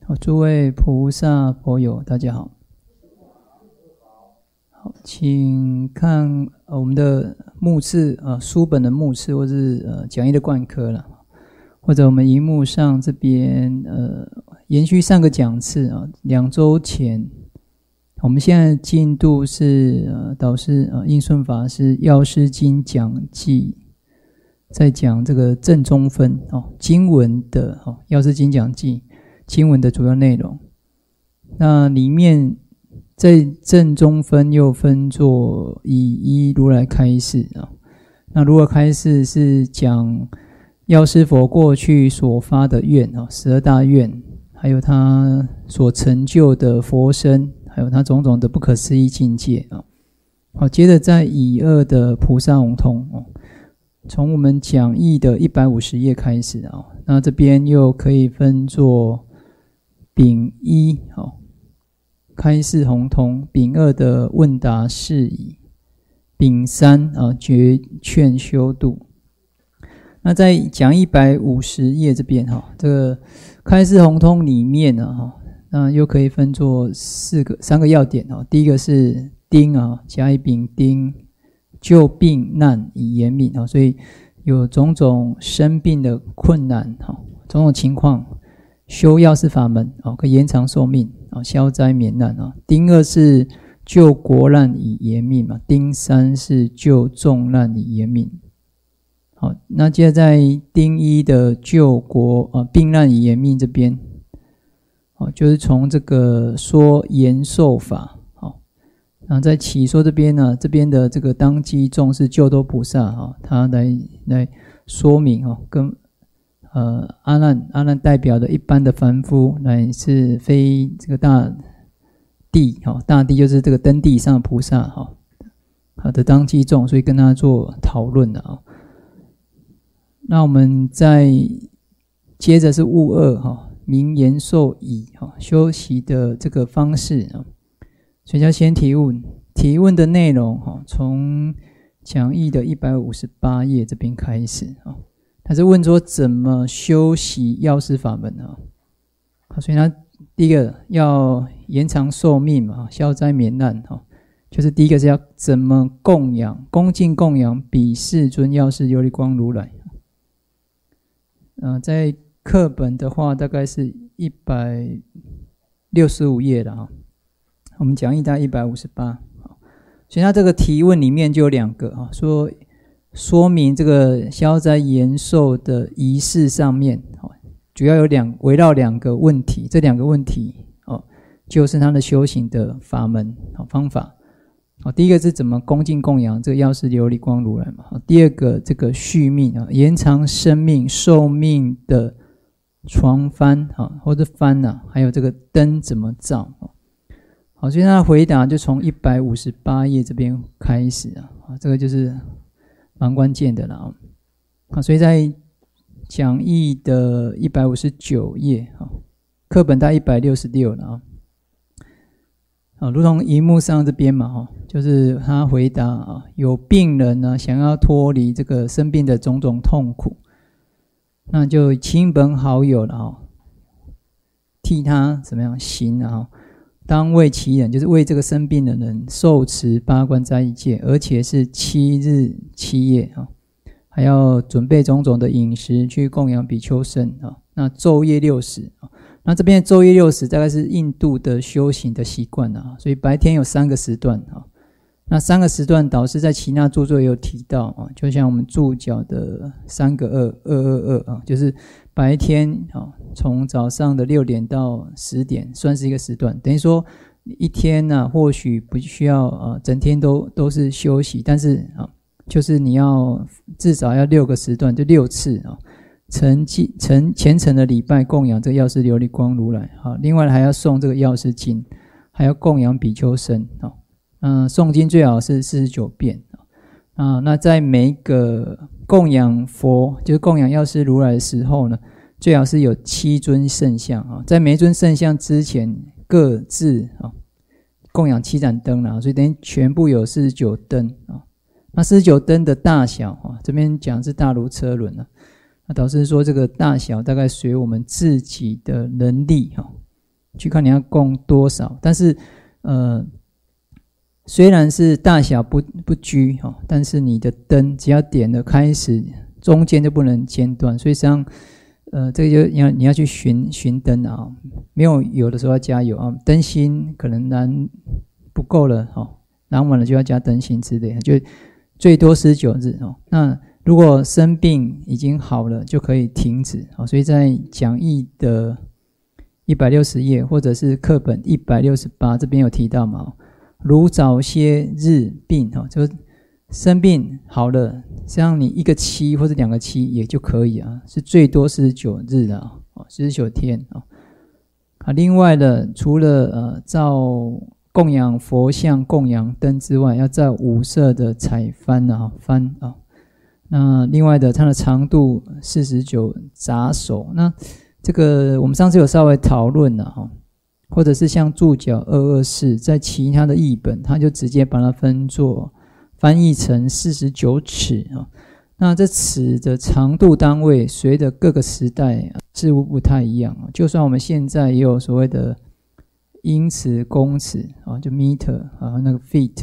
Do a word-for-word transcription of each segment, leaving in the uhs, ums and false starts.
好，诸位菩萨佛友，大家好。好，请看、呃、我们的目次啊、呃，书本的目次，或是呃讲义的贯科了，或者我们荧幕上这边呃延续上个讲次啊，两周前，我们现在进度是呃导师呃应顺法师《药师经》讲记，在讲这个正中分哦经文的哦《药师经》讲记。经文的主要内容，那里面在正中分又分作以一如来开示啊。那如来开示是讲药师佛过去所发的愿啊，十二大愿，还有他所成就的佛身，还有他种种的不可思议境界啊。好，接着在以二的菩萨宏通哦，从我们讲义的一百五十页开始啊，那这边又可以分作丙一好，开示宏通；丙二的问答释疑；丙三啊决劝修度。那在讲一百五十页这边哈，这个开示宏通里面呢哈，那又可以分作四个三个要点哈。第一个是丁啊，甲乙丙丁，救病难以延命啊，所以有种种生病的困难哈，种种情况。修药师法门哦，可以延长寿命啊，消灾免难啊。丁二是救国难以延命嘛，丁三是救众难以延命。好，那接着在丁一的救国啊病难以延命这边，哦，就是从这个说延寿法，好，然后在起说这边呢，这边的这个当机众是救度菩萨啊，他来来说明哦，跟呃，阿难阿难代表的一般的凡夫，乃是非这个大地哈、哦，大地就是这个登地上的菩萨哈，好的当机众，所以跟他做讨论的啊、哦。那我们再接着是悟二哈，明延寿已哈，修习的这个方式啊，所以要先提问，提问的内容哈，从讲义的一百五十八页这边开始啊。他是问说怎么修习药师法门啊？所以他第一个要延长寿命嘛，消灾免难哈，就是第一个是要怎么供养、恭敬供养彼世尊药师琉璃光如来。嗯、呃，在课本的话大概是一百六十五页了哈，我们讲义大概一百五十八，所以他这个提问里面就有两个哈，说。说明这个消灾延寿的仪式上面，主要有两围绕两个问题，这两个问题哦，就是他的修行的法门方法。第一个是怎么恭敬供养这个药师琉璃光如来嘛？第二个这个续命啊，延长生命寿命的床幡啊，或者幡啊，还有这个灯怎么照？好，所以他的回答就从一百五十八页这边开始啊，这个就是。蛮关键的啦，啊，所以在讲义的一百五十九页啊，课本大概一百六十六了啊，啊，如同荧幕上这边嘛，哈，就是他回答啊，有病人呢想要脱离这个生病的种种痛苦，那就亲朋好友了啊，替他怎么样行啊？当为其人，就是为这个生病的人受持八关斋戒，而且是七日七夜啊，还要准备种种的饮食去供养比丘僧啊。那昼夜六时啊，那这边的昼夜六时大概是印度的修行的习惯啊，所以白天有三个时段啊。那三个时段导师在耆那著作也有提到啊，就像我们注脚的三个二二二二啊，就是白天啊，从早上的六点到十点算是一个时段，等于说一天呢、啊，或许不需要啊，整天都都是休息，但是啊，就是你要至少要六个时段，就六次啊，诚诚虔诚的礼拜供养这个药师琉璃光如来啊，另外还要诵这个药师经，还要供养比丘僧啊。嗯，诵经最好是四十九遍啊。那在每一个供养佛，就是供养药师如来的时候呢，最好是有七尊圣像啊。在每一尊圣像之前，各自啊供养七盏灯啦，所以等于全部有四十九灯啊。那四十九灯的大小啊，这边讲是大如车轮啊。那导师说这个大小大概随我们自己的能力哈， 去看你要供多少。但是呃，虽然是大小不不拘哈，但是你的灯只要点了开始，中间就不能间断，所以实际上呃，这个就你要你要去寻寻灯啊，没有油的时候要加油啊，灯芯可能燃不够了哈，燃完了就要加灯芯之类的，就最多四十九日哦。那如果生病已经好了，就可以停止啊。所以在讲义的一百六十页，或者是课本一百六十八这边有提到嘛，如早些日病哈，就是生病好了，像你一个七或者两个七也就可以啊，是最多四十九日的啊，四十九天啊。啊，另外的除了呃照供养佛像、供养灯之外，要照五色的彩幡啊幡啊。那另外的它的长度四十九札手，那这个我们上次有稍微讨论了哈，或者是像注脚二二四，在其他的译本，它就直接把它分作。翻译成四十九尺啊，那这尺的长度单位随着各个时代似乎不太一样。就算我们现在也有所谓的英尺、公尺啊，就 meter 啊，那个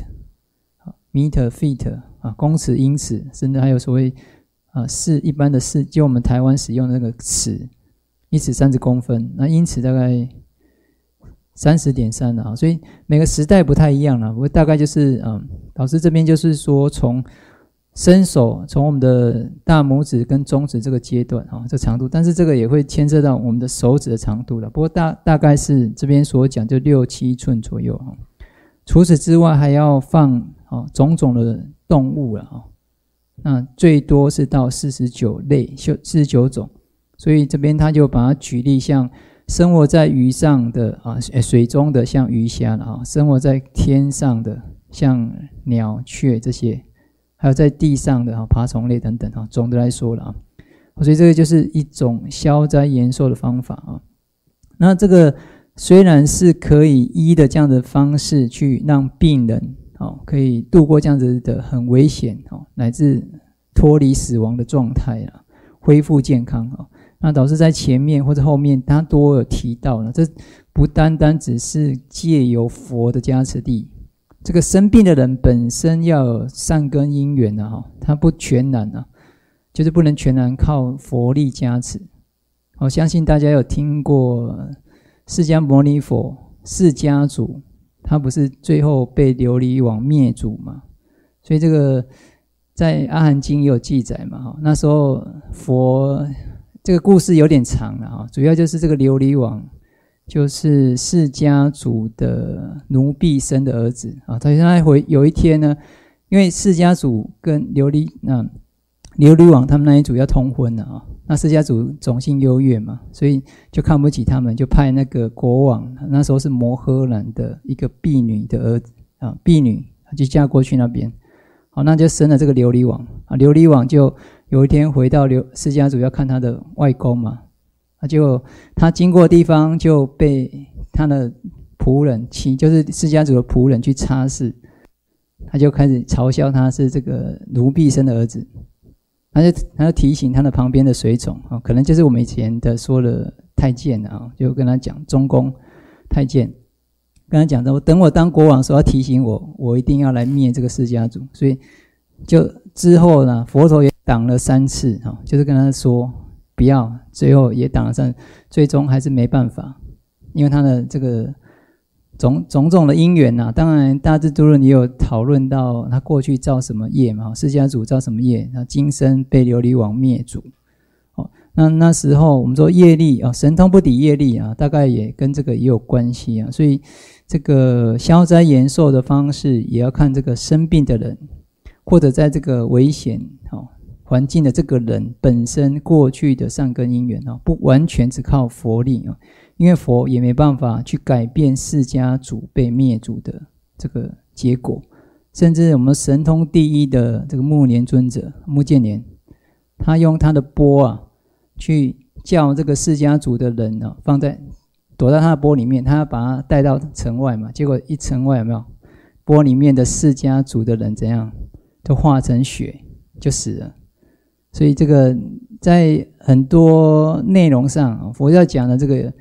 feet，meter feet 啊，公尺、英尺，甚至还有所谓啊是一般的是，就我们台湾使用的那个尺，一尺三十公分，那英尺大概三十点三啊，所以每个时代不太一样了。不过大概就是嗯。老师这边就是说，从伸手，从我们的大拇指跟中指这个阶段啊，这长度，但是这个也会牵涉到我们的手指的长度了。不过大大概是这边所讲就六七寸左右哈。除此之外，还要放啊种种的动物了哈。那最多是到四十九类，四十九种。所以这边他就把它举例，像生活在鱼上的啊，水中的像鱼虾了啊，生活在天上的。像鸟雀这些，还有在地上的爬虫类等等，总的来说了啊，所以这个就是一种消灾延寿的方法啊。那这个虽然是可以医的这样的方式去让病人可以度过这样子的很危险乃至脱离死亡的状态啊，恢复健康啊。那导致在前面或者后面他都有提到了，这不单单只是借由佛的加持力。这个生病的人本身要有善根因缘啊，他不全然啊，就是不能全然靠佛力加持。我相信大家有听过释迦牟尼佛释迦族，他不是最后被琉璃王灭族嘛？所以这个在阿含经也有记载嘛。那时候佛这个故事有点长了啊，主要就是这个琉璃王。就是释迦族的奴婢生的儿子啊，他他回有一天呢，因为释迦族跟琉璃那琉璃王他们那一组要通婚了啊，那释迦族种姓优越嘛，所以就看不起他们，就派那个国王，那时候是摩诃兰的一个婢女的儿子啊，婢女就嫁过去那边，好，那就生了这个琉璃王啊，琉璃王就有一天回到琉释迦族要看他的外公嘛。他就他经过的地方就被他的仆人，就是释迦族的仆人去擦拭，他就开始嘲笑他是这个奴婢生的儿子，他就他就提醒他的旁边的随从啊，可能就是我们以前的说的太监啊，就跟他讲中宫太监，跟他讲说，等我当国王的时候要提醒我，我一定要来灭这个释迦族，所以就之后呢，佛陀也挡了三次啊，就是跟他说。不要，最后也挡了上，最终还是没办法，因为他的这个种种种的因缘啊，当然大智度论也有讨论到他过去造什么业嘛，释迦族造什么业，他今生被琉璃王灭族。哦，那那时候我们说业力啊，神通不抵业力啊，大概也跟这个也有关系啊，所以这个消灾延寿的方式也要看这个生病的人，或者在这个危险哦。环境的这个人本身过去的善根因缘不完全只靠佛力，因为佛也没办法去改变释迦族被灭族的这个结果，甚至我们神通第一的这个目连尊者目犍连，他用他的钵啊去叫这个释迦族的人啊放在躲在他的钵里面，他要把他带到城外嘛，结果一城外有没有钵里面的释迦族的人怎样都化成血就死了。所以这个在很多内容上佛教讲的这个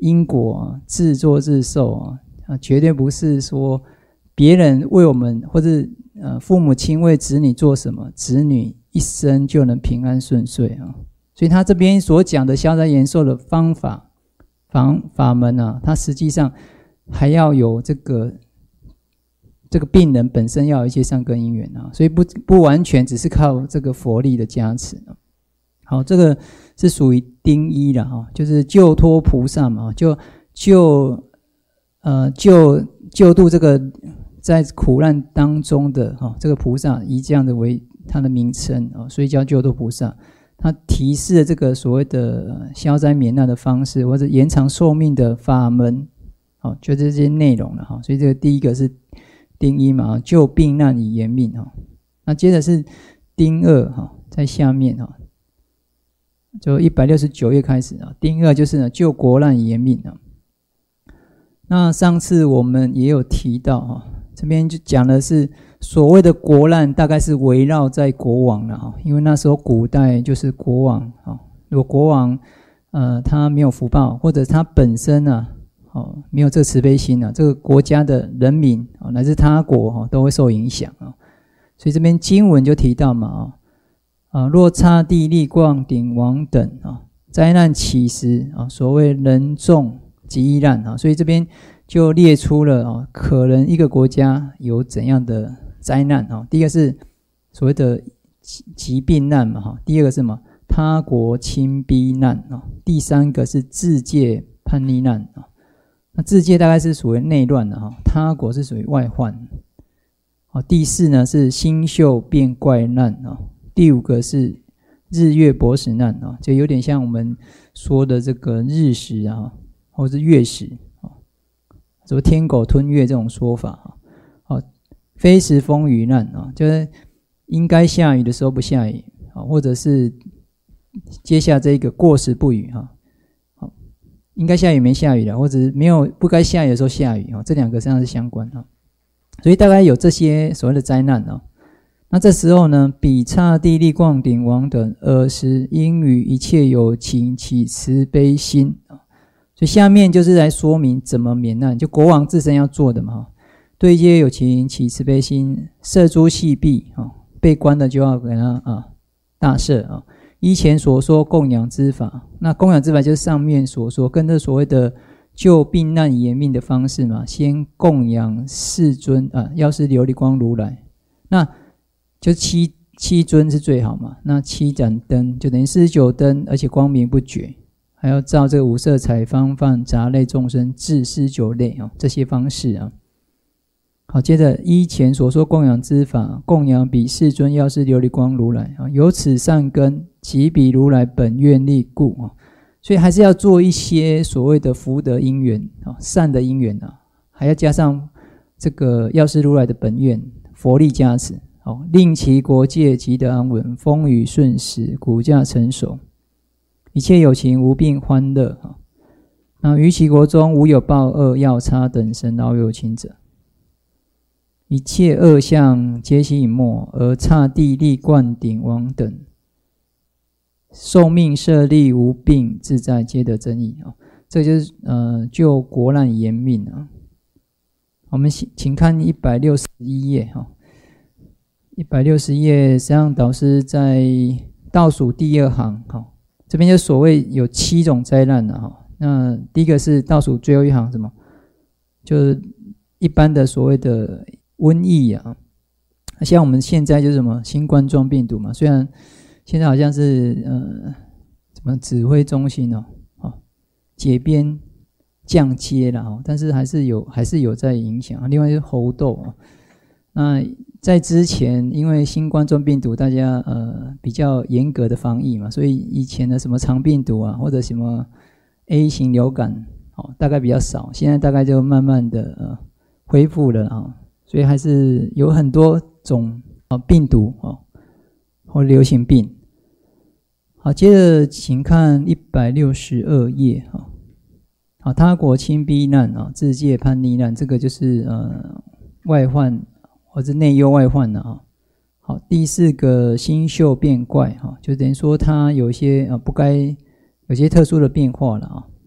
因果啊，自作自受啊，啊，绝对不是说别人为我们或者呃父母亲为子女做什么，子女一生就能平安顺遂啊。所以他这边所讲的消灾延寿的方法法法门啊，它实际上还要有这个这个病人本身要有一些善根因缘啊，所以不不完全只是靠这个佛力的加持啊。好，这个是属于丁一啦哈，就是救脱菩萨嘛，就救呃救救度这个在苦难当中的哈这个菩萨，以这样的为他的名称啊，所以叫救度菩萨。他提示了这个所谓的消灾免难的方式，或者延长寿命的法门，好，就这些内容了哈。所以这个第一个是丁一嘛，救病难以延命哈。那接着是丁二哈，在下面哈。就一百六十九页开始啊，丁二就是呢救国难以延命啊。那上次我们也有提到啊，这边就讲的是所谓的国难，大概是围绕在国王了哈，因为那时候古代就是国王啊，如果国王呃他没有福报，或者他本身啊哦没有这个慈悲心啊，这个国家的人民啊乃至他国哈都会受影响啊。所以这边经文就提到嘛啊。啊，若刹帝利光鼎王等啊，灾难起时啊，所谓人众疾疫难啊，所以这边就列出了啊，可能一个国家有怎样的灾难啊。第一个是所谓的疾病难嘛哈，第二个是什么？他国侵逼难啊，第三个是自界叛逆难啊。那自界大概是属于内乱的哈，他国是属于外患。好，第四呢是星宿变怪难啊。第五个是日月薄食难啊，就有点像我们说的这个日食啊，或是月食啊，什么天狗吞月这种说法啊。好，非时风雨难啊，就是应该下雨的时候不下雨啊，或者是接下这个过时不雨哈。好，应该下雨没下雨的，或者是没有不该下雨的时候下雨啊，这两个实际上是相关啊。所以大概有这些所谓的灾难啊。那这时候呢，比刹帝利光鼎王等尔时应与一切有情起慈悲心啊，所以下面就是来说明怎么免难，就国王自身要做的嘛。对一些有情起慈悲心，赦诸系弊啊，被关的就要给他啊大赦啊。依前所说供养之法，那供养之法就是上面所说跟这所谓的救病难以延命的方式嘛，先供养世尊啊，药师琉璃光如来，那就七七尊是最好嘛，那七盏灯就等于四十九灯，而且光明不绝，还要照这个五色彩方饭杂类众生至四十九类啊，这些方式啊。好，接着依前所说供养之法，供养彼世尊药师琉璃光如来啊，有此善根，即彼如来本愿力故啊，所以还是要做一些所谓的福德因缘啊，善的因缘啊，还要加上这个药师如来的本愿佛力加持。好，令其国界极得安稳，风雨顺时，骨架成熟，一切有情无病欢乐。那于其国中无有报恶药叉等神老有情者，一切恶相皆悉隐没，而刹帝利灌顶王等寿命舍利无病自在，皆得增益啊。这就是呃救国难延命啊。我们请看一百六十一页哈。一百六十页，实际上导师在倒数第二行，哈，这边就所谓有七种灾难了哈。那第一个是倒数最后一行，什么？就是一般的所谓的瘟疫啊，像我们现在就是什么新冠状病毒嘛，虽然现在好像是呃什么指挥中心哦，哦解编降阶了哈，但是还是有还是有在影响。另外就是猴痘啊，那在之前，因为新冠状病毒大家呃比较严格的防疫嘛，所以以前的什么肠病毒啊，或者什么 A 型流感，哦，大概比较少。现在大概就慢慢的呃恢复了啊、哦，所以还是有很多种啊、哦、病毒哦或流行病。好，接着请看一百六十二页哈。好，他国侵逼难啊，自界叛逆难，这个就是呃外患。或者内忧外患了啊。好，第四个星宿变怪哈，就等于说它有一些啊不该有些特殊的变化了啊，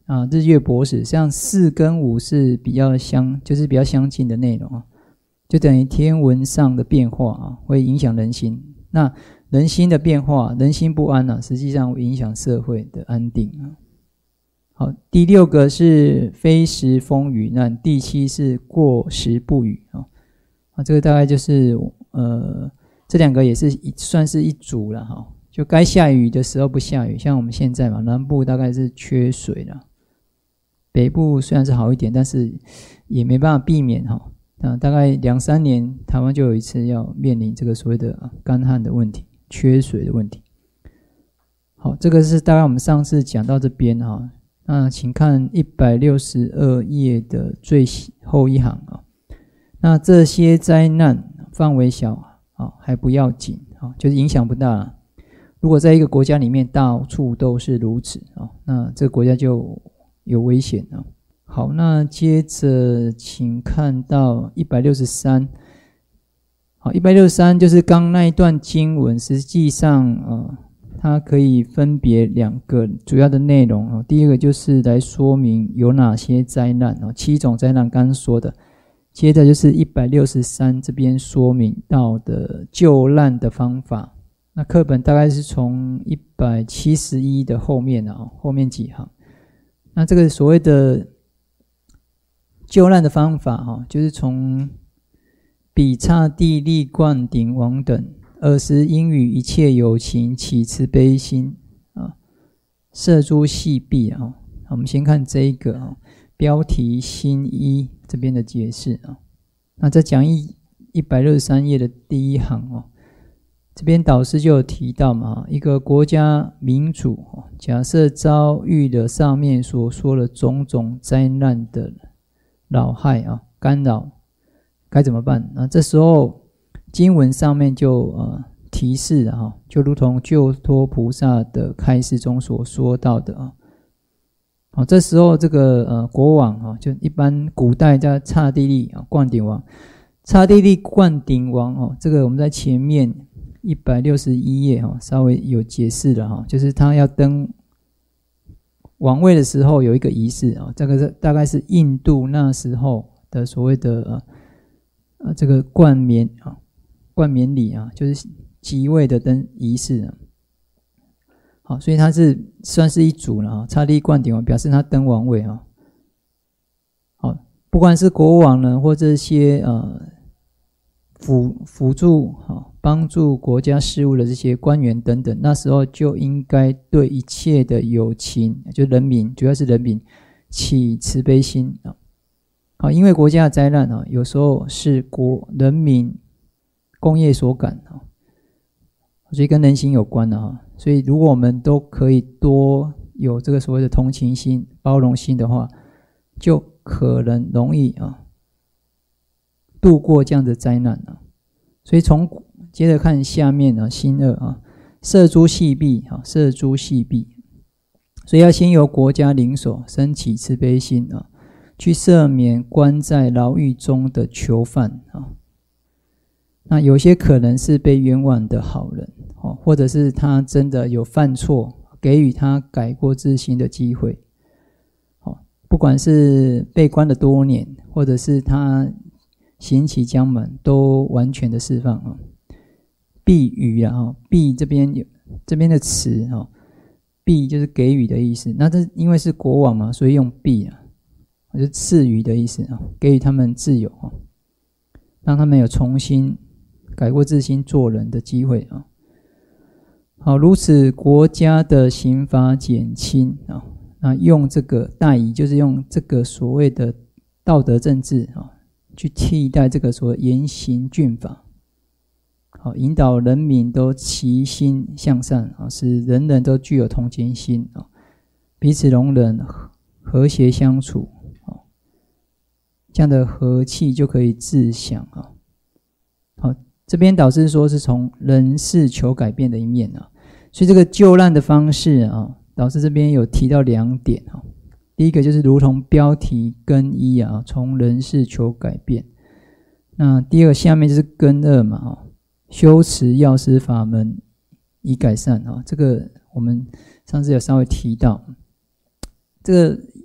啊，日月薄食，像四跟五是比较相，就是比较相近的内容啊，就等于天文上的变化啊，会影响人心。那人心的变化，人心不安啊，实际上会影响社会的安定啊。好，第六个是非时风雨难，第七是过时不雨啊。啊，这个大概就是呃，这两个也是算是一组了哈。就该下雨的时候不下雨，像我们现在嘛，南部大概是缺水了，北部虽然是好一点，但是也没办法避免哈。那大概两三年，台湾就有一次要面临这个所谓的干旱的问题、缺水的问题。好，这个是大概我们上次讲到这边哈。那请看一百六十二页的最后一行啊。那这些灾难范围小啊，还不要紧啊，就是影响不大。如果在一个国家里面到处都是如此啊，那这个国家就有危险啊。好，那接着请看到一百六十三。好，一百六十三就是刚那一段经文，实际上呃。它可以分别两个主要的内容哦。第一个就是来说明有哪些灾难哦，七种灾难刚刚说的。接着就是一百六十三这边说明到的救难的方法。那课本大概是从一百七十一的后面啊，后面几行。那这个所谓的救难的方法哈，就是从比刹帝利灌顶王等。尔时应与一切有情起慈悲心啊，摄诸细弊啊。我们先看这一个啊，标题新一这边的解释啊。那在讲义一百六十三页的第一行哦，这边导师就有提到嘛，一个国家民主假设遭遇了上面所说的种种灾难的扰害啊、干扰，该怎么办？那这时候。经文上面就呃提示了哈，就如同救脱菩萨的开示中所说到的啊。好，这时候这个呃国王啊，就一般古代叫刹帝利啊灌顶王，刹帝利灌顶王哦，这个我们在前面一百六十一页哈稍微有解释了哈，就是他要登王位的时候有一个仪式啊，这个是大概是印度那时候的所谓的呃呃这个冠冕啊。冠冕礼啊，就是即位的登仪式啊。好，所以它是算是一组了啊。刹帝利灌顶王表示他登王位啊。好，不管是国王呢，或这些呃辅辅助啊、帮助国家事务的这些官员等等，那时候就应该对一切的有情，就人民，主要是人民起慈悲心啊。好，因为国家的灾难啊，有时候是国人民。工业所感啊，所以跟人心有关的啊。所以如果我们都可以多有这个所谓的同情心、包容心的话，就可能容易啊度过这样的灾难啊。所以从接着看下面啊，新二啊，摄诸细弊啊，摄诸细弊，所以要先由国家领首升起慈悲心啊，去赦免关在牢狱中的囚犯啊。那有些可能是被冤枉的好人，或者是他真的有犯错，给予他改过自新的机会。不管是被关了多年，或者是他刑期将满，都完全的释放。庇予啊，庇这边有这边的词，庇就是给予的意思。那这因为是国王嘛，所以用庇啊，就是赐予的意思啊，给予他们自由，让他们有重新。改过自新做人的机会啊！好，如此国家的刑罚减轻啊，那用这个代以，就是用这个所谓的道德政治啊，去替代这个所谓严刑峻法，好，引导人民都齐心向善啊，使人人都具有同情心啊，彼此容忍，和谐相处啊，这样的和气就可以自享啊。好。这边导师说是从人事求改变的一面啊，所以这个救难的方式啊，导师这边有提到两点啊。第一个就是如同标题根一啊，从人事求改变。那第二个下面就是根二嘛啊，修持药师法门以改善啊。这个我们上次有稍微提到，这个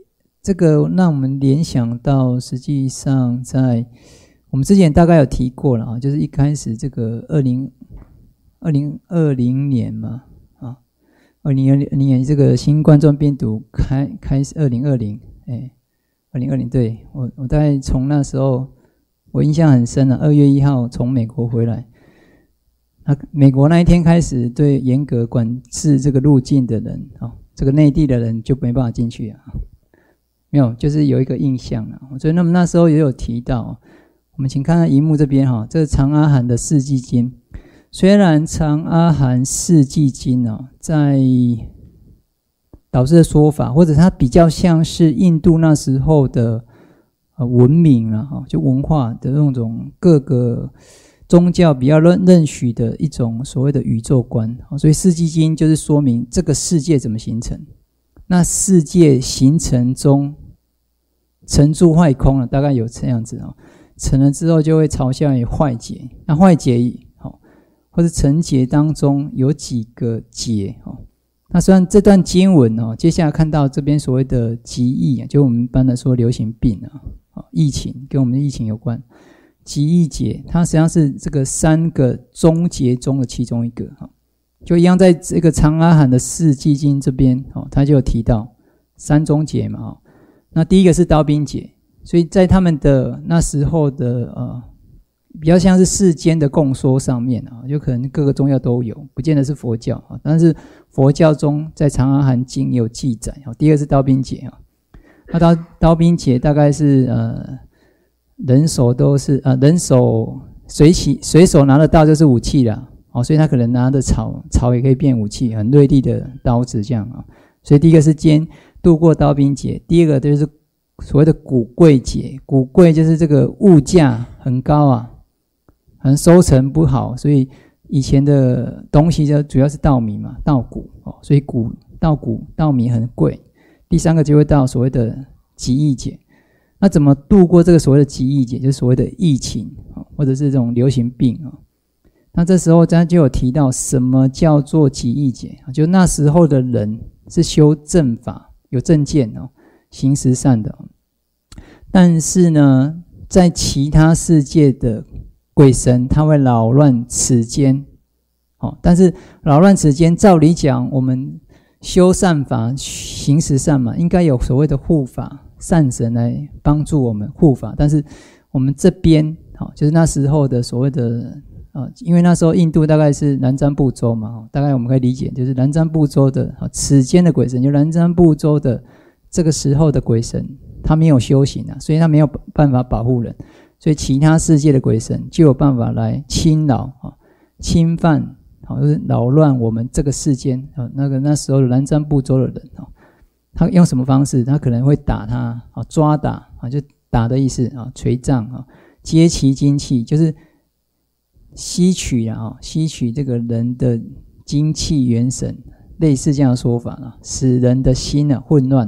这个让我们联想到，实际上在我们之前大概有提过了啊，就是一开始这个二零二零二零年嘛，啊，二零二零年这个新冠状病毒开开始，二零二零，哎，二零二零，对我我大概从那时候我印象很深了，二月一号从美国回来。那美国那一天开始，对严格管制这个入境的人，哦，这个内地的人就没办法进去啊，没有，就是有一个印象啊。所以那么那时候也有提到，我们请看看荧幕这边哈，这个长阿含的四季经，虽然长阿含四季经啊，在导师的说法，或者它比较像是印度那时候的呃文明啊，就文化的那种各个宗教比较认认许的一种所谓的宇宙观，所以四季经就是说明这个世界怎么形成。那世界形成中，成住坏空了，大概有这样子哦。成了之后就会朝向于坏劫，那坏劫或者成劫当中有几个劫。那虽然这段经文哦，接下来看到这边所谓的疾疫，就我们一般的说流行病啊，疫情跟我们的疫情有关。疾疫劫，它实际上是这个三个中劫中的其中一个，就一样在这个长阿含的四季经这边，它就有提到三中劫嘛。那第一个是刀兵劫，所以在他们的那时候的呃，比较像是世间的共说上面啊，就可能各个宗教都有，不见得是佛教啊，但是佛教中在长阿含经有记载。第二个是刀兵劫啊，那刀刀兵劫大概是呃。人手都是呃，人手随起随手拿得到就是武器啦，哦，所以他可能拿的草草也可以变武器，很锐利的刀子这样啊。所以第一个是先度过刀兵劫，第二个就是所谓的谷贵劫，谷贵就是这个物价很高啊，很收成不好，所以以前的东西就主要是稻米嘛，稻谷哦，所以谷稻谷稻米很贵。第三个就会到所谓的疾疫劫。那怎么度过这个所谓的疾疫劫，就是所谓的疫情或者是这种流行病。那这时候他就有提到什么叫做疾疫劫，就那时候的人是修正法，有正见，行十善的，但是呢在其他世界的鬼神他会扰乱此间，但是扰乱此间照理讲我们修善法行十善嘛，应该有所谓的护法善神来帮助我们护法，但是我们这边就是那时候的所谓的呃，因为那时候印度大概是南瞻部洲嘛，大概我们可以理解就是南瞻部洲的此间的鬼神，就南瞻部洲的这个时候的鬼神，他没有修行啊，所以他没有办法保护人，所以其他世界的鬼神就有办法来侵扰、侵犯、就是扰乱我们这个世间那个那时候的南瞻部洲的人。他用什么方式？他可能会打他，抓打，就打的意思，捶杖，接其精气，就是吸取啊，吸取这个人的精气元神，类似这样的说法，使人的心啊混乱，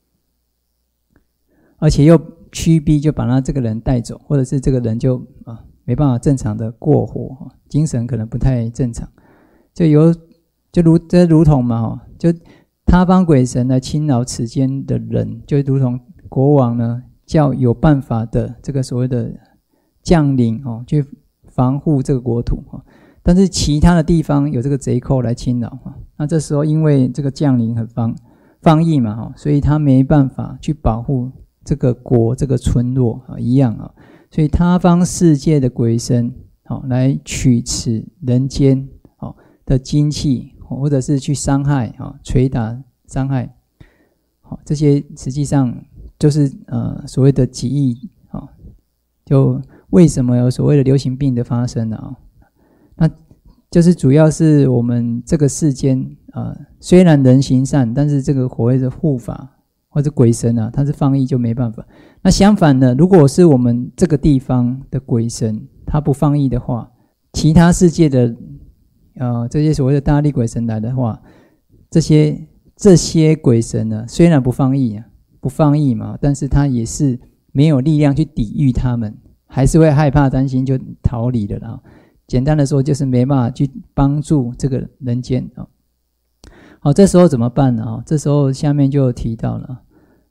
而且又驱逼，就把他这个人带走，或者是这个人就啊没办法正常的过活，精神可能不太正常，就有就如这如同嘛，就。他方鬼神来侵扰此间的人，就如同国王呢叫有办法的这个所谓的将领哦，去防护这个国土，但是其他的地方有这个贼寇来侵扰，那这时候因为这个将领很放放逸嘛，所以他没办法去保护这个国这个村落一样啊，所以他方世界的鬼神来取此人间的精气，或者是去伤害、捶打、伤害，这些实际上就是呃所谓的疾疫，就为什么有所谓的流行病的发生呢？那就是主要是我们这个世间呃虽然人行善，但是这个所谓的护法或者鬼神啊，他是放逸就没办法。那相反的，如果是我们这个地方的鬼神他不放逸的话，其他世界的呃，这些所谓的大力鬼神来的话，这些这些鬼神呢，虽然不放逸啊，不放逸嘛，但是他也是没有力量去抵御他们，还是会害怕担心就逃离的啦。简单的说，就是没办法去帮助这个人间啊。好，这时候怎么办呢？这时候下面就提到了，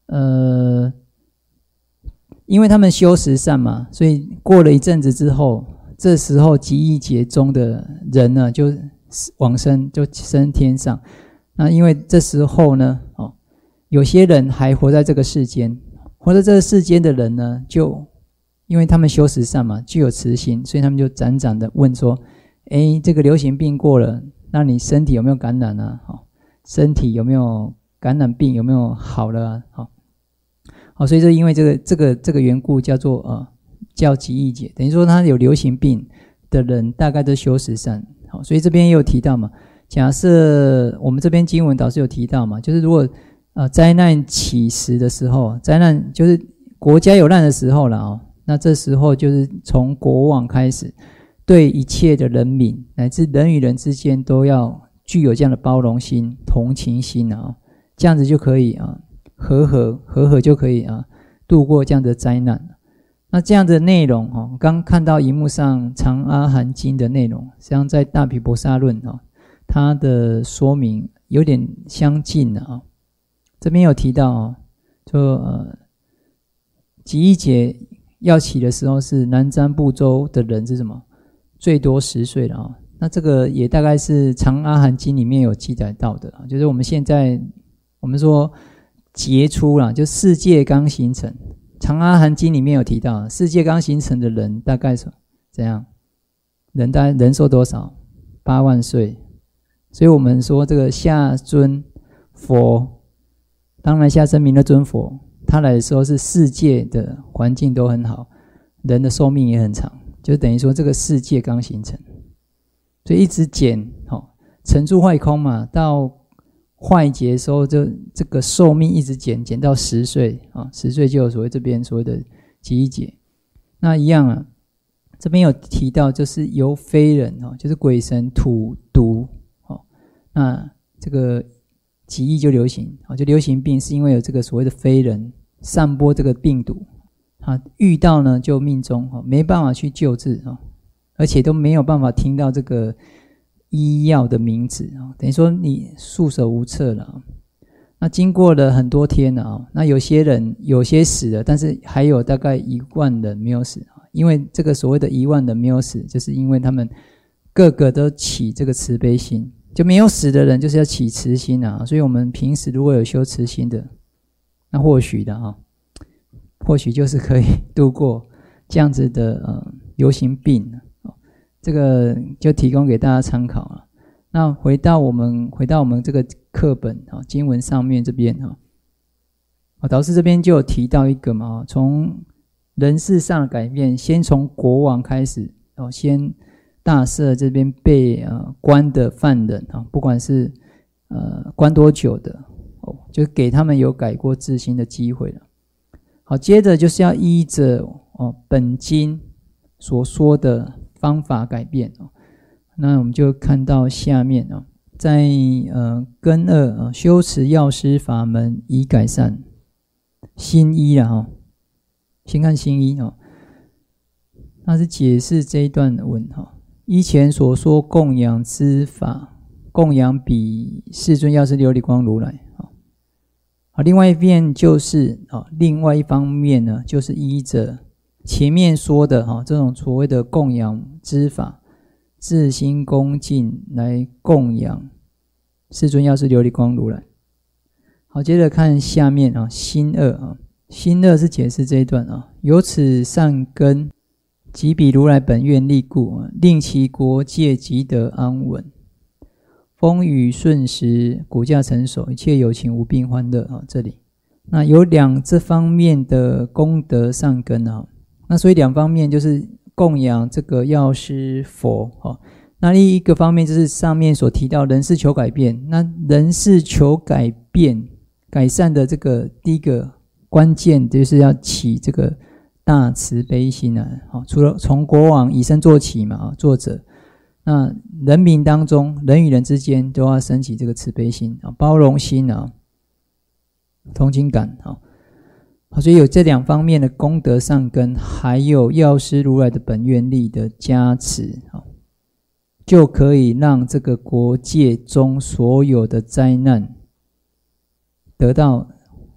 呃，因为他们修十善嘛，所以过了一阵子之后，这时候极意劫中的人呢，就往生，就升天上。那因为这时候呢，哦，有些人还活在这个世间，活在这个世间的人呢，就因为他们修十善嘛，具有慈心，所以他们就辗转的问说：哎，这个流行病过了，那你身体有没有感染啊？哦，身体有没有感染病？有没有好了啊？好，好，所以这因为这个这个这个缘故，叫做呃叫极意劫，等于说他有流行病的人，大概都修十善。好，所以这边也有提到嘛。假设我们这边经文导师有提到嘛，就是如果呃灾难起时的时候，灾难就是国家有难的时候了哦，那这时候就是从国王开始，对一切的人民乃至人与人之间都要具有这样的包容心、同情心啊，这样子就可以啊和和和和就可以啊度过这样的灾难。那这样的内容哦，刚看到荧幕上《长阿含经》的内容，实际上在《大毗婆沙论》哦。它的说明有点相近的啊，这边有提到啊，就呃，极意劫要起的时候是南瞻部洲的人是什么？最多十岁了啊。那这个也大概是《长阿含经》里面有记载到的啊，就是我们现在我们说劫初啦，就世界刚形成，《长阿含经》里面有提到，世界刚形成的人大概是怎样？人大概人寿多少？八万岁。所以我们说这个下尊佛，当然下生弥勒尊佛，他来的时候是世界的环境都很好，人的寿命也很长，就等于说这个世界刚形成，所以一直减，哦，成住坏空嘛，到坏劫的时候，就这个寿命一直减，减到十岁啊，十岁就有所谓这边所谓的极意劫。那一样啊，这边有提到，就是由非人哦，就是鬼神吐毒。那这个极意就流行，就流行病是因为有这个所谓的非人散播这个病毒，啊，遇到呢就命中，没办法去救治，而且都没有办法听到这个医药的名字，等于说你束手无策了。那经过了很多天了，那有些人有些死了，但是还有大概一万人没有死，因为这个所谓的一万人没有死，就是因为他们个个都起这个慈悲心。就没有死的人就是要起慈心啊，所以我们平时如果有修慈心的，那或许的啊，或许就是可以度过这样子的呃流行病，这个就提供给大家参考了。那回到我们回到我们这个课本啊经文上面这边啊，导师这边就有提到一个嘛，从人事上的改变，先从国王开始哦，先。大赦这边被呃关的犯人啊，不管是呃关多久的哦，就给他们有改过自新的机会了。好，接着就是要依着哦本经所说的方法改变哦。那我们就看到下面啊，在呃根二啊修持药师法门以改善新一啊哈，先看新一哦，那是解释这一段的文哈。依前所说供养之法，供养彼世尊药师琉璃光如来。好，另外一面就是啊，另外一方面呢，就是依着前面说的哈这种所谓的供养之法，自心恭敬来供养世尊药师琉璃光如来。好，接着看下面啊，心二啊，心二是解释这一段啊，由此善根。即彼如来本愿力故，令其国界即得安稳，风雨顺时，骨架成熟，一切有情无病欢乐啊。这里那有两这方面的功德善根啊，那所以两方面就是供养这个药师佛啊。那另一个方面就是上面所提到人事求改变，那人事求改变改善的这个第一个关键就是要起这个。大慈悲心啊，除了从国王以身作起嘛，作者那人民当中，人与人之间都要升起这个慈悲心啊，包容心啊，同情感啊，所以有这两方面的功德善根，还有药师如来的本愿力的加持啊，就可以让这个国界中所有的灾难得到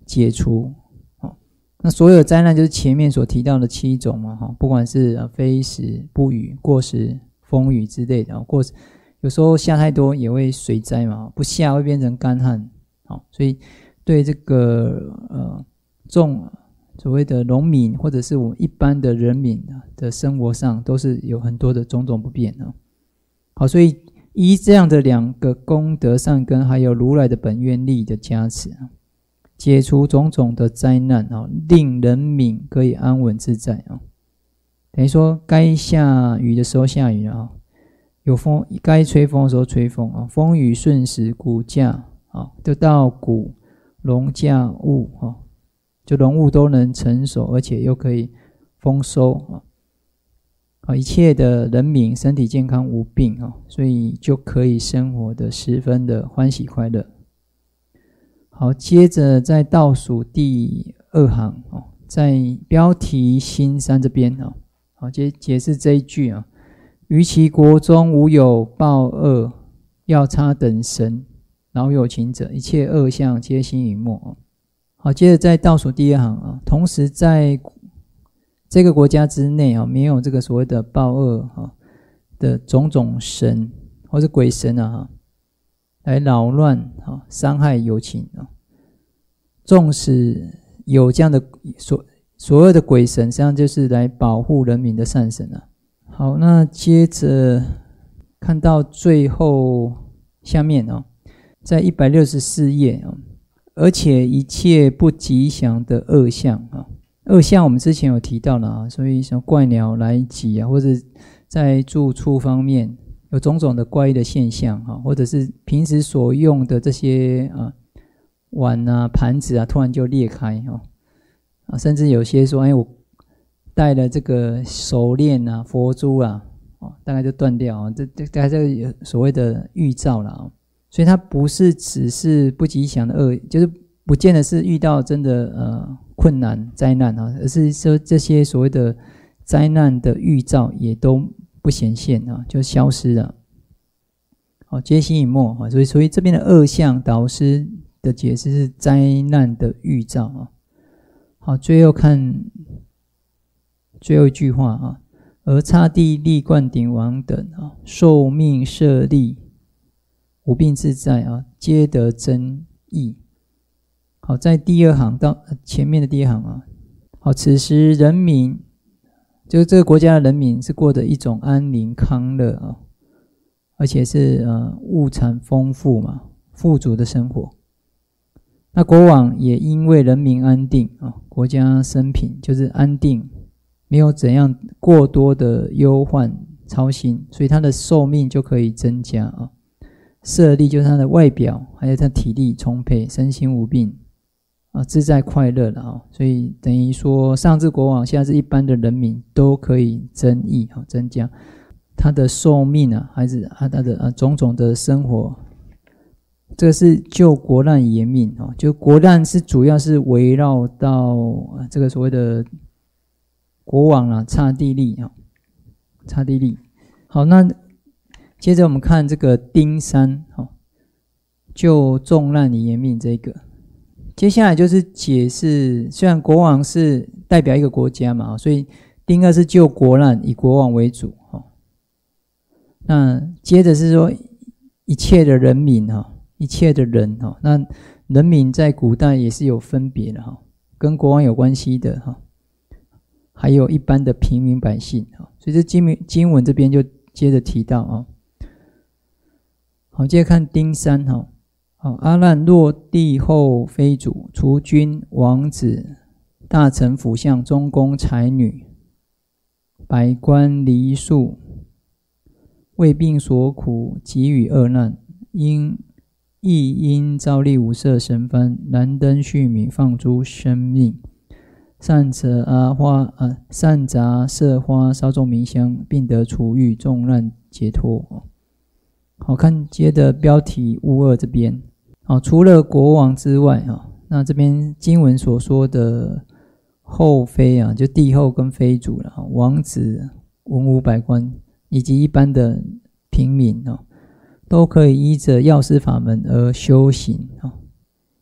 解除。那所有的灾难就是前面所提到的七种嘛，不管是非时、不雨、过时、风雨之类的，过有时候下太多也会水灾嘛，不下会变成干旱。所以对这个呃种所谓的农民或者是我们一般的人民的生活上都是有很多的种种不便。好，所以依这样的两个功德善根，还有如来的本愿力的加持，解除种种的灾难，令人民可以安稳自在。等于说该下雨的时候下雨了，有风该吹风的时候吹风，风雨顺时，谷稼就到谷农稼物，就农物都能成熟，而且又可以丰收，一切的人民身体健康无病，所以就可以生活的十分的欢喜快乐。好，接着在倒数第二行，在标题新三这边，好，解解释这一句啊，于其国中无有暴恶药叉等神饶有情者，一切恶相皆心隐没。好，接着在倒数第二行啊，同时在这个国家之内啊，没有这个所谓的暴恶的种种神或是鬼神啊，来扰乱伤害有情。纵使有这样的所所有的鬼神，实际上就是来保护人民的善神啊。好，那接着看到最后下面哦，在一百六十四页哦，而且一切不吉祥的恶相啊，恶相我们之前有提到了啊，所以什么怪鸟来袭啊，或者在住处方面有种种的怪异的现象啊，或者是平时所用的这些啊碗啊盘子啊突然就裂开啊，甚至有些说哎我戴了这个手链啊佛珠啊，大概就断掉啊，这这大概这个所谓的预兆了啊。所以它不是只是不吉祥的恶，就是不见得是遇到真的呃困难灾难啊，而是说这些所谓的灾难的预兆也都不显现啊，就消失了。好，皆心隐没啊，所以所以这边的恶相导师的解释是灾难的预兆啊。好，最后看最后一句话啊，而刹帝利灌顶王等啊，寿命舍利无病自在啊，皆得真义。好，在第二行到前面的第二行啊，好，此时人民就是这个国家的人民是过得一种安宁康乐啊，而且是呃物产丰富嘛，富足的生活。那国王也因为人民安定啊，国家生平就是安定，没有怎样过多的忧患操心，所以他的寿命就可以增加啊。舍利就是他的外表，还有他体力充沛，身心无病啊，自在快乐了啊。所以等于说，上至国王，下至一般的人民都可以增益啊，增加他的寿命啊，还是他的啊种种的生活。这个是救国难延命啊，就国难是主要是围绕到这个所谓的国王啊，刹帝利啊，刹帝利。好，那接着我们看这个丁三，救众难以延命这个，接下来就是解释，虽然国王是代表一个国家嘛，所以丁二是救国难，以国王为主。那接着是说一切的人民，一切的人，那人民在古代也是有分别的，跟国王有关系的，还有一般的平民百姓，所以这经文这边就接着提到啊。好，接着看丁三哈，好，阿难落地后妃主、除君、王子、大臣、辅相、中宫、才女、百官、黎庶，为病所苦，给予恶难，因亦因造力五色神幡，燃灯续米，放诸生命，善则阿花啊，善杂色花，烧众明香，并得除狱，众难解脱。好，看接的标题乌二这边，好，除了国王之外啊，那这边经文所说的后妃啊，就帝后跟妃主了，王子、文武百官以及一般的平民啊，都可以依着药师法门而修行啊，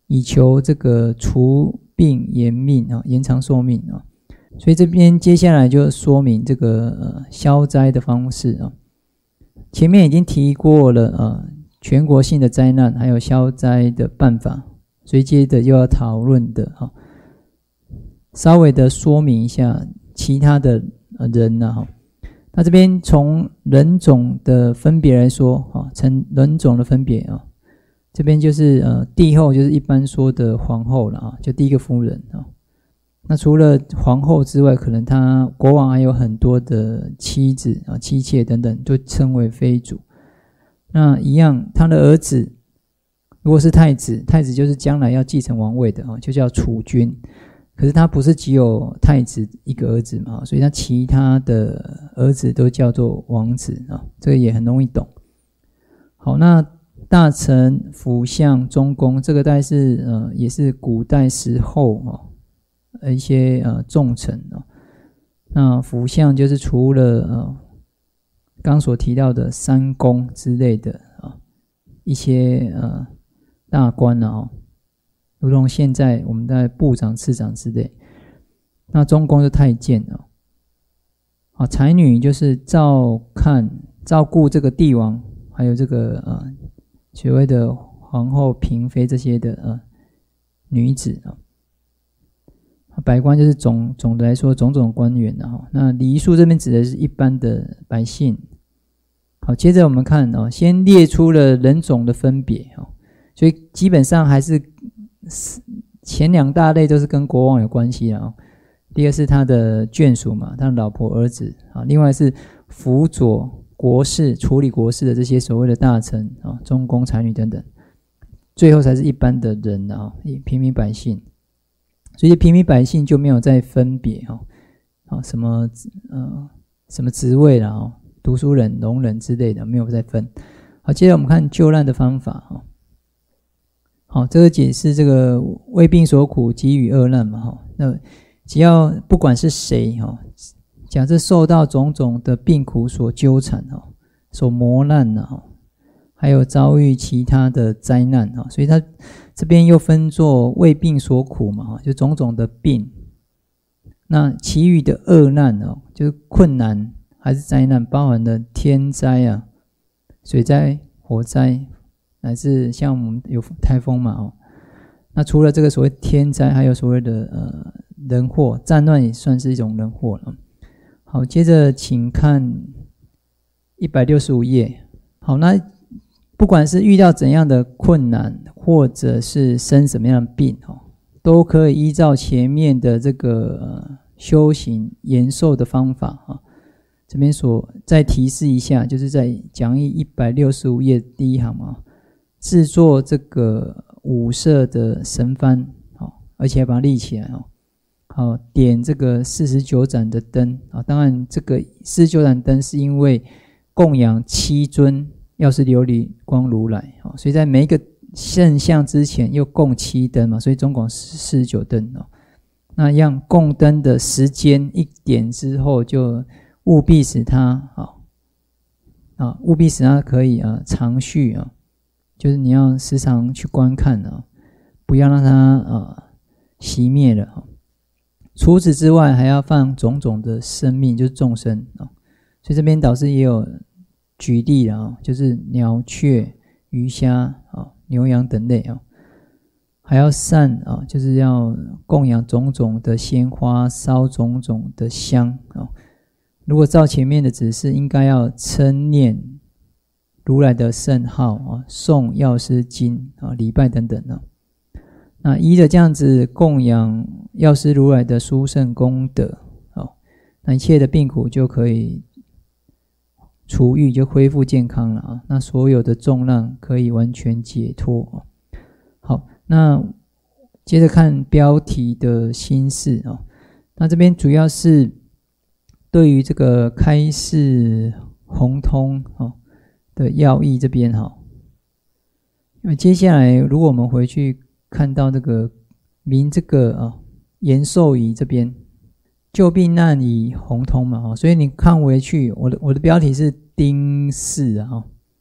以求这个除病延命啊，延长寿命啊。所以这边接下来就说明这个呃消灾的方式啊。前面已经提过了呃全国性的灾难，还有消灾的办法，所以接着又要讨论的啊，稍微的说明一下其他的人啊哈。那这边从人种的分别来说啊，成人种的分别啊，这边就是呃帝后就是一般说的皇后了啊，就第一个夫人啊。那除了皇后之外，可能他国王还有很多的妻子啊、妻妾等等，就称为妃主。那一样，他的儿子如果是太子，太子就是将来要继承王位的啊，就叫储君。可是他不是只有太子一个儿子嘛，所以他其他的儿子都叫做王子啊，这个也很容易懂。好，那大臣、辅相、中宫，这个大概是呃也是古代时候啊。一些呃重臣啊，那辅相就是除了呃刚所提到的三公之类的啊，一些呃大官啊，如同现在我们在部长、次长之类。那中宫是太监啊，啊才女就是照看照顾这个帝王，还有这个呃所谓的皇后、嫔妃这些的呃女子啊。百官就是总总的来说种种官员啊，那礼仪书这边指的是一般的百姓。好，接着我们看啊，先列出了人种的分别啊，所以基本上还是前两大类都是跟国王有关系啊。第二是他的眷属嘛，他的老婆儿子啊，另外是辅佐国事、处理国事的这些所谓的大臣啊、中宫、才女等等，最后才是一般的人啊，平民百姓。所以平民百姓就没有再分别哈，啊什么呃什么职位啦，哦，读书人、农人之类的没有再分。好，接着我们看救难的方法哈。好，这个解释这个为病所苦，给予恶难嘛哈。那只要不管是谁哈，假设受到种种的病苦所纠缠哈，所磨难呐哈，还有遭遇其他的灾难哈，所以他这边又分作为病所苦嘛，就种种的病。那其余的恶难哦，就是困难还是灾难，包含了天灾啊、水灾、火灾，乃至像我们有台风嘛哦。那除了这个所谓天灾，还有所谓的呃人祸，战乱也算是一种人祸了。好，接着请看一百六十五页。好，那不管是遇到怎样的困难，或者是生什么样的病哦，都可以依照前面的这个、呃、修行延寿的方法啊。这边所再提示一下，就是在讲义一百六十五页第一行嘛，制作这个五色的神幡，好，而且把它立起来哦。好，点这个四十九盏的灯啊，当然这个四十九盏灯是因为供养七尊药师琉璃光如来，所以在每一个圣像之前又供七灯嘛，所以总共四十九灯哦。那样供灯的时间一点之后，就务必使它啊啊，务必使它可以啊长续啊，就是你要时常去观看啊，不要让它啊熄灭了啊。除此之外，还要放种种的生命，就是众生啊。所以这边导师也有举例了啊，就是鸟雀、鱼虾啊、牛羊等类啊，还要散啊，就是要供养种种的鲜花，烧种种的香啊。如果照前面的指示，应该要称念如来的圣号啊，诵药师经啊，礼拜等等啊。那依着这样子供养药师如来的殊胜功德，好，那一切的病苦就可以除愈，就恢复健康了啊。那所有的重难可以完全解脱。好，那接着看标题的心事啊。那这边主要是对于这个开示宏通的要义这边哈，因为接下来如果我们回去看到这个明这个啊延寿仪这边救病难仪宏通嘛，所以你看回去，我的我的标题是丁巳啊，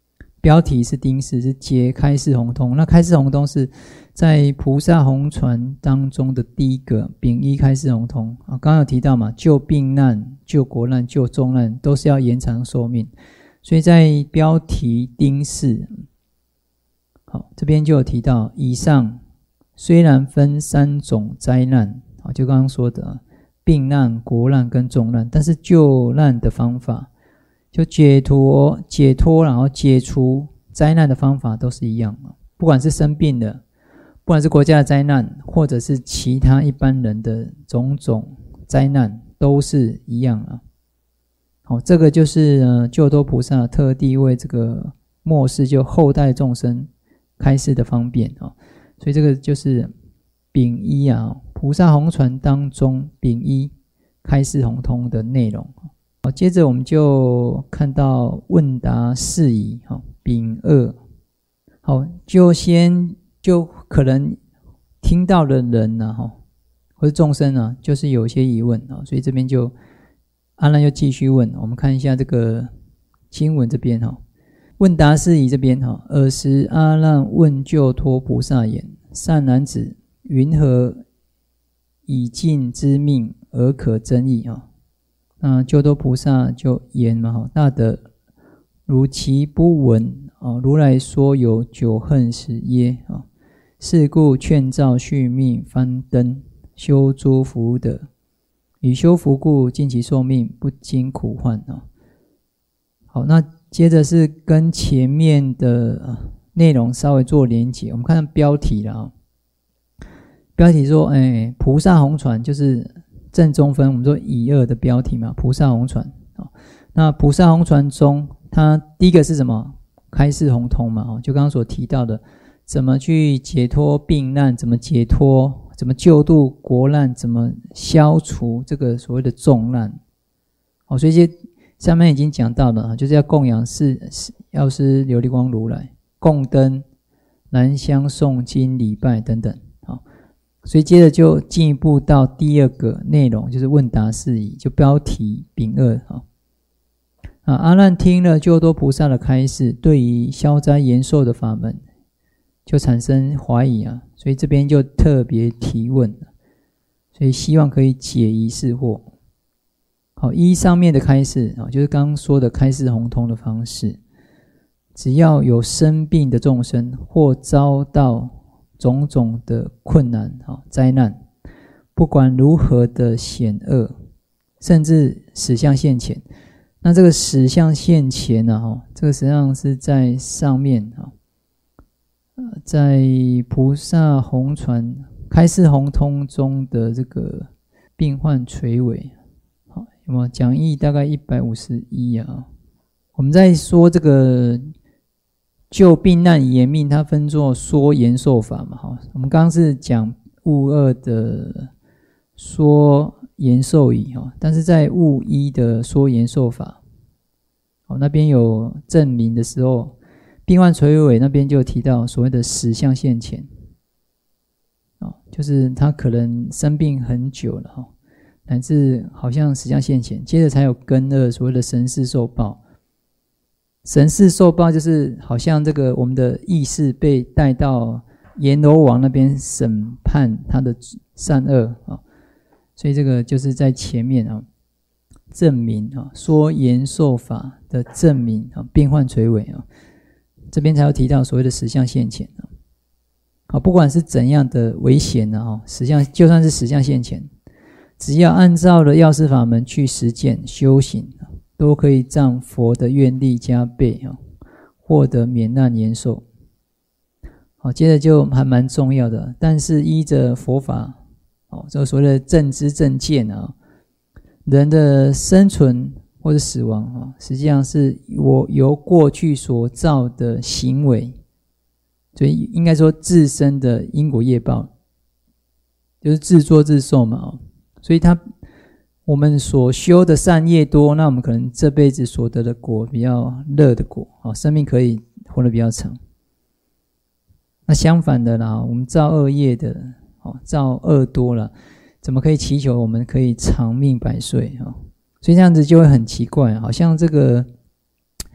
标题是丁氏，是结开示宏通。那开示宏通是在菩萨弘传当中的第一个丙一开示宏通啊。刚刚有提到嘛，救病难、救国难、救重难，都是要延长寿命。所以在标题丁氏，好，这边就有提到，以上虽然分三种灾难，就刚刚说的病难、国难跟重难，但是救难的方法，就解脱、解脱，然后解除灾难的方法都是一样的。不管是生病的，不管是国家的灾难，或者是其他一般人的种种灾难，都是一样的。好，这个就是呃救多菩萨特地为这个末世就后代众生开示的方便啊。所以这个就是丙一啊，菩萨弘传当中丙一开示宏通的内容。好，接着我们就看到问答事宜，好，丙二。好，就先就可能听到的人啊，或者众生啊，就是有些疑问啊，所以这边就阿难又继续问。我们看一下这个经文这边哈。问答事宜这边哈，尔时阿难问救脱菩萨言：善男子，云何以尽之命而可争议啊？那救脱菩萨就言嘛哈，大德，如其不闻啊，如来说有九恨时耶啊，是故劝造续命翻灯，修诸福德，以修福故尽其寿命，不经苦患啊。好，那接着是跟前面的内容稍微做连结，我们看标题了啊。标题说，哎，菩萨弘传就是正中分，我们说以二的标题嘛，菩萨弘传。那菩萨弘传中，它第一个是什么？开示宏通嘛，就刚刚所提到的，怎么去解脱病难，怎么解脱，怎么救度国难，怎么消除这个所谓的重难。好，所以这上面已经讲到了，就是要供养是药师琉璃光如来，供灯、燃香、诵经、礼拜等等。好，所以接着就进一步到第二个内容，就是问答事宜，就标题丙二。好，啊，阿难听了救多菩萨的开示，对于消灾延寿的法门就产生怀疑啊，所以这边就特别提问了，所以希望可以解疑释惑。好，依上面的开示啊，就是刚刚说的开示宏通的方式，只要有生病的众生或遭到种种的困难啊灾难，不管如何的险恶，甚至死相现前。那这个死相现前啊，这个实际上是在上面啊，在菩萨弘传开示宏通中的这个病患垂危。好，有没有讲义大概一百五十一啊？我们在说这个救病难延命，它分作说延寿法嘛。好，我们刚刚是讲物二的说延寿仪，但是在物一的说延寿法，那边有证明的时候，病患垂危那边就提到所谓的死相现前，就是他可能生病很久了，乃至好像死相现前，接着才有根二所谓的神识受报。神识受报就是好像这个我们的意识被带到阎罗王那边审判他的善恶，所以这个就是在前面啊证明啊说延寿法的证明啊病患垂危啊，这边才有提到所谓的死相现前啊。好，不管是怎样的危险啊，死相就算是死相现前，只要按照了药师法门去实践修行，都可以让佛的愿力加倍啊，获得免难延寿。好，接着就还蛮重要的，但是依着佛法，哦，这个所谓的正知正见啊，人的生存或者死亡啊，实际上是我由过去所造的行为，所以应该说自身的因果业报，就是自作自受嘛。所以他我们所修的善业多，那我们可能这辈子所得的果比较乐的果，生命可以活得比较长。那相反的啦，我们造恶业的，造恶多了，怎么可以祈求我们可以长命百岁？所以这样子就会很奇怪，好像这个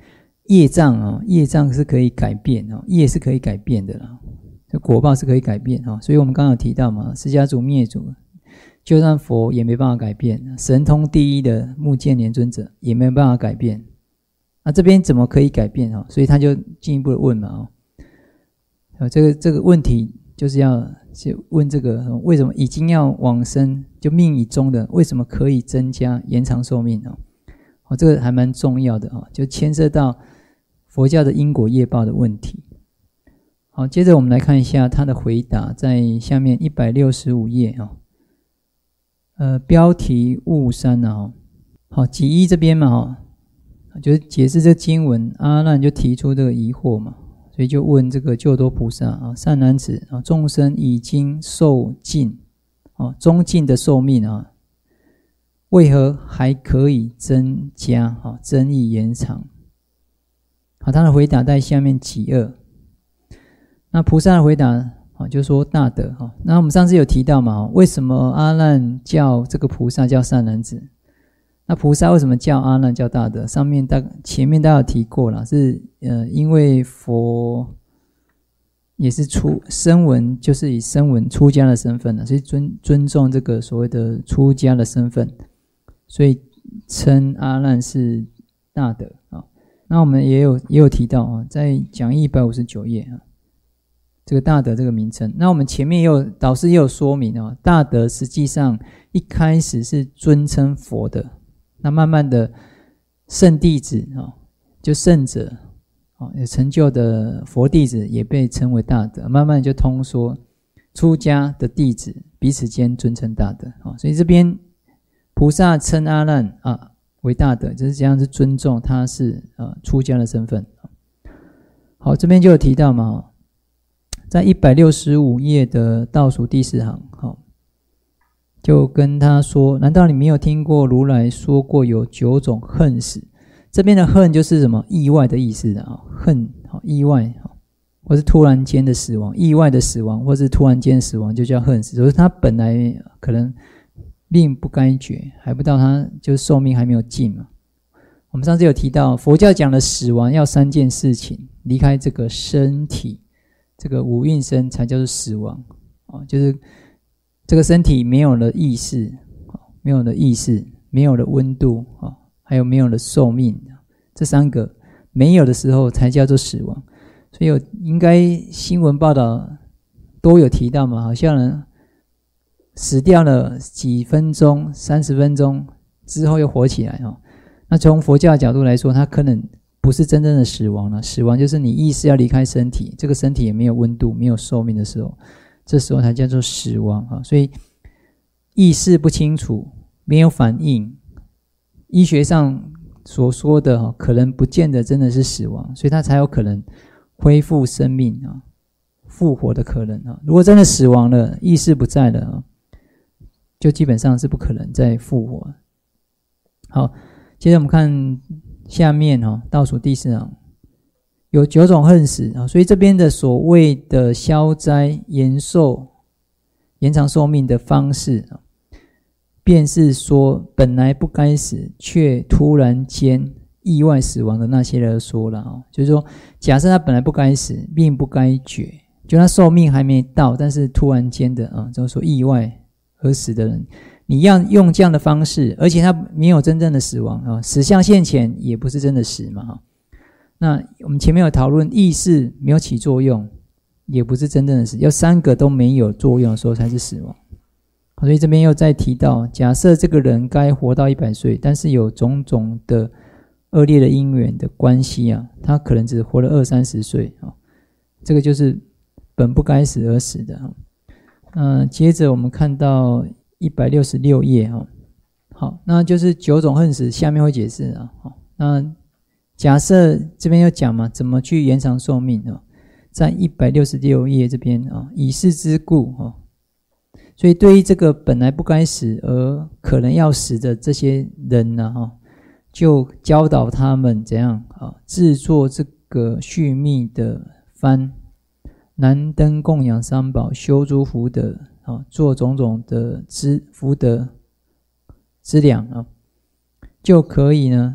业障啊，业障是可以改变啊，业是可以改变的啦，这果报是可以改变啊。所以我们刚刚有提到嘛，释迦族灭族，就算佛也没办法改变，神通第一的目犍连尊者也没办法改变。那这边怎么可以改变啊？所以他就进一步的问嘛啊，这个这个问题就是要问这个为什么已经要往生就命已终的，为什么可以增加延长寿命啊？哦，这个还蛮重要的啊，就牵涉到佛教的因果业报的问题。好，接着我们来看一下他的回答，在下面一百六十五页啊，呃，标题悟三啊，好，己一这边嘛哈。就是解释这经文，阿难就提出这个疑惑嘛，所以就问这个救多菩萨啊，善男子啊，众生已经寿尽啊，终尽的寿命啊，为何还可以增加啊，增益延长？好，他的回答在下面己二。那菩萨的回答啊，就说大德啊。那我们上次有提到嘛，为什么阿难叫这个菩萨叫善男子？那菩萨为什么叫阿难叫大德？上面大前面大家有提过了，是呃，因为佛也是出声闻，就是以声闻出家的身份了，所以尊尊重这个所谓的出家的身份，所以称阿难是大德啊。那我们也有也有提到啊，在讲义一百五十九页啊，这个大德这个名称。那我们前面也有导师也有说明啊，大德实际上一开始是尊称佛的。那慢慢的圣弟子就圣者有成就的佛弟子也被称为大德，慢慢就通说出家的弟子彼此间尊称大德。所以这边菩萨称阿难啊为大德，就是这样子尊重他是出家的身份。好，这边就有提到嘛，在一百六十五页的倒数第四行，好，就跟他说，难道你没有听过如来说过有九种恨死？这边的恨就是什么？意外的意思啊，恨意外或是突然间的死亡，意外的死亡或是突然间的死亡就叫恨死，所以他本来可能命不该绝，还不到他就是寿命还没有尽嘛。我们上次有提到佛教讲的死亡要三件事情，离开这个身体，这个五蕴身才叫做死亡，就是这个身体没有了意识，没有了意识，没有了温度，还有没有了寿命，这三个没有的时候才叫做死亡。所以有应该新闻报道都有提到嘛，好像人死掉了几分钟、三十分钟之后又活起来。那从佛教的角度来说，它可能不是真正的死亡了，死亡就是你意识要离开身体，这个身体也没有温度、没有寿命的时候，这时候才叫做死亡啊。所以意识不清楚，没有反应，医学上所说的可能不见得真的是死亡，所以它才有可能恢复生命啊，复活的可能啊。如果真的死亡了，意识不在了啊，就基本上是不可能再复活。好，接着我们看下面哈，倒数第四行。有九种恨死啊，所以这边的所谓的消灾延寿、延长寿命的方式啊，便是说本来不该死，却突然间意外死亡的那些人说了啊，就是说，假设他本来不该死，命不该绝，就他寿命还没到，但是突然间的啊，就是说意外而死的人，你要用这样的方式，而且他没有真正的死亡啊，死相现前也不是真的死嘛哈。那我们前面有讨论，意识没有起作用，也不是真正的死，要三个都没有作用的时候才是死亡。所以这边又再提到，假设这个人该活到一百岁，但是有种种的恶劣的因缘的关系啊，他可能只活了二三十岁啊，这个就是本不该死而死的啊。那接着我们看到一百六十六页啊，好，那就是九种恨死，下面会解释啊。好，那假设这边要讲嘛，怎么去延长寿命啊？在一百六十六页这边啊，以是之故啊，所以对于这个本来不该死而可能要死的这些人呢，哈，就教导他们怎样啊，制作这个续密的幡，燃灯供养三宝，修诸福德啊，做种种的资福德资粮啊，就可以呢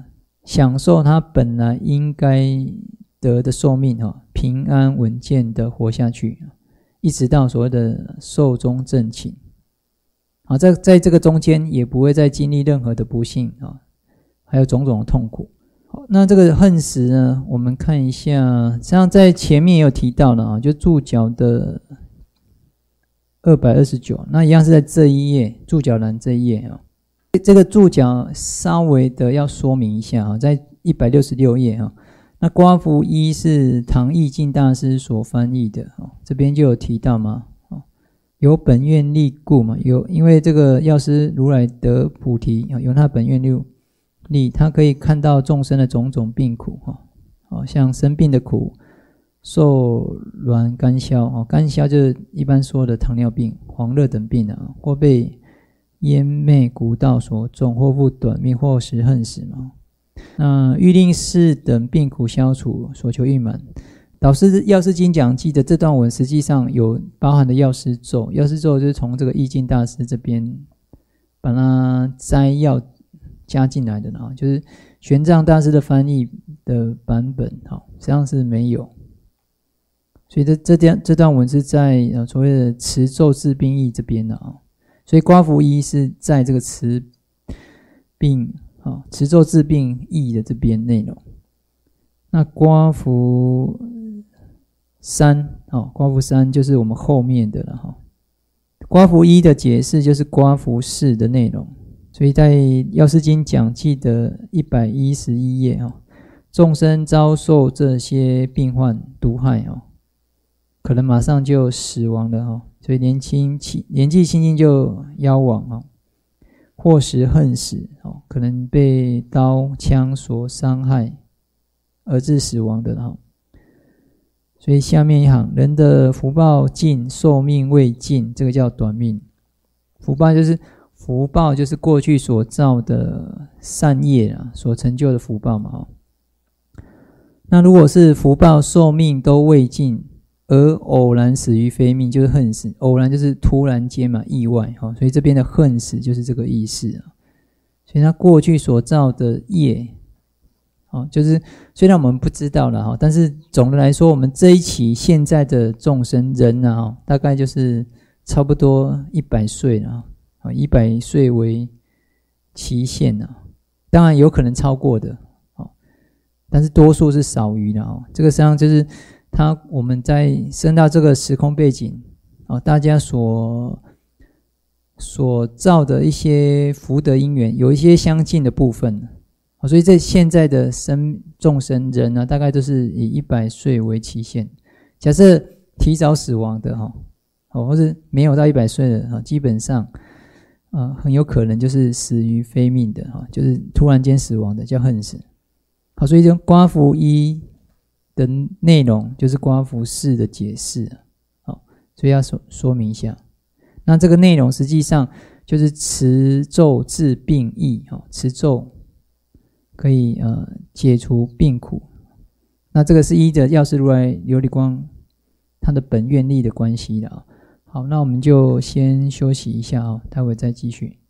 享受他本来应该得的寿命哈，平安稳健的活下去，一直到所谓的寿终正寝。好，在在这个中间也不会再经历任何的不幸啊，还有种种的痛苦。好，那这个恨死呢，我们看一下，像在前面也有提到了啊，就注脚的二百二十九，那一样是在这一页注脚栏这一页啊。这个注脚稍微的要说明一下啊，在一百六十六页啊。那刮符一是唐义净大师所翻译的啊，这边就有提到嘛。有本愿力故嘛，有因为这个药师如来得菩提，有他本愿力，他可以看到众生的种种病苦哈，像生病的苦、受挛干消，干消就是一般说的糖尿病、黄热等病啊，或被烟昧蛊道所中，或复短命，或时恨死嘛。那欲令是等病苦消除，所求欲满。导师药师经讲记的这段文实际上有包含的药师咒，药师咒就是从这个义净大师这边把它摘要加进来的呢，就是玄奘大师的翻译的版本实际上是没有，所以这这段这段文是在呃所谓的持咒治病义这边的啊，所以刮符一是在这个持病啊持咒治病义的这边内容。那刮符三哦，刮符三就是我们后面的了哈。刮符一的解释就是刮符四的内容，所以在药师经讲记的一百一十一页哈，众生遭受这些病患毒害哦，可能马上就死亡了哈，所以年轻年纪轻轻就夭亡哦，或时恨死哦，可能被刀枪所伤害而致死亡的哈。所以下面一行，人的福报尽，寿命未尽，这个叫短命。福报就是福报就是过去所造的善业啊，所成就的福报嘛。那如果是福报寿命都未尽，而偶然死于非命，就是恨死。偶然就是突然间嘛，意外哈。所以这边的恨死就是这个意思啊。所以他过去所造的业。哦，就是虽然我们不知道了哈，但是总的来说，我们这一期现在的众生人啊，大概就是差不多一百岁了啊，一百岁为期限啊，当然有可能超过的，哦，但是多数是少于的哦。这个实际上就是他我们在生到这个时空背景哦，大家所所造的一些福德因缘，有一些相近的部分。所以在现在的生众生人呢，大概都是以一百岁为期限。假设提早死亡的哈，或是没有到一百岁的哈，基本上呃很有可能就是死于非命的哈，就是突然间死亡的叫恨死。好，所以这刮符一的内容就是刮符四的解释，好，所以要说说明一下。那这个内容实际上就是持咒治病义，哈，持咒。可以呃解除病苦，那这个是依着药师如来琉璃光他的本愿力的关系的啊。好，那我们就先休息一下啊，待会再继续。